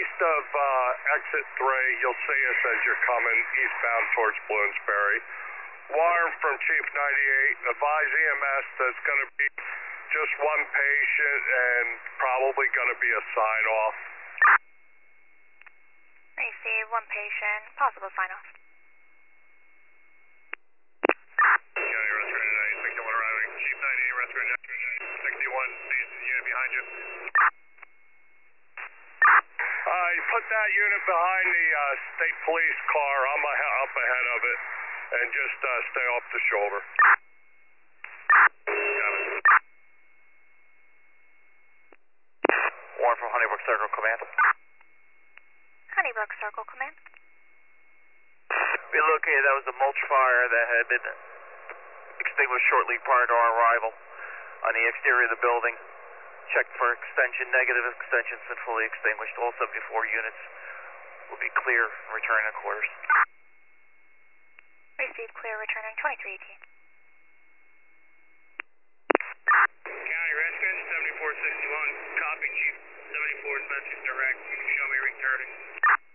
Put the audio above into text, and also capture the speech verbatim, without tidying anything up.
east of uh, exit three. You'll see us as you're coming eastbound towards Bloomsbury. Warren from Chief ninety-eight. Advise E M S that's going to be just one patient and probably going to be a sign-off. Receive one patient, possible sign-off. County Rescue tonight, sixty-one arriving. Chief ninety-eight Rescue tonight, sixty-one, sees the unit behind you. Uh, you put that unit behind the uh, state police car. I'm a- up ahead of it, and just uh, stay off the shoulder. Got it. Warren from Honeybrook Circle Command. Honeybrook Circle Command. We located that was a mulch fire that had been extinguished shortly prior to our arrival on the exterior of the building. Checked for extension, negative extension's been fully extinguished. All seventy-four units will be clear and returning to quarters. Receive clear, returning twenty-three eighteen. County Rescue seventy-four sixty-one, copy Chief seventy-four's message direct. You can show me returning.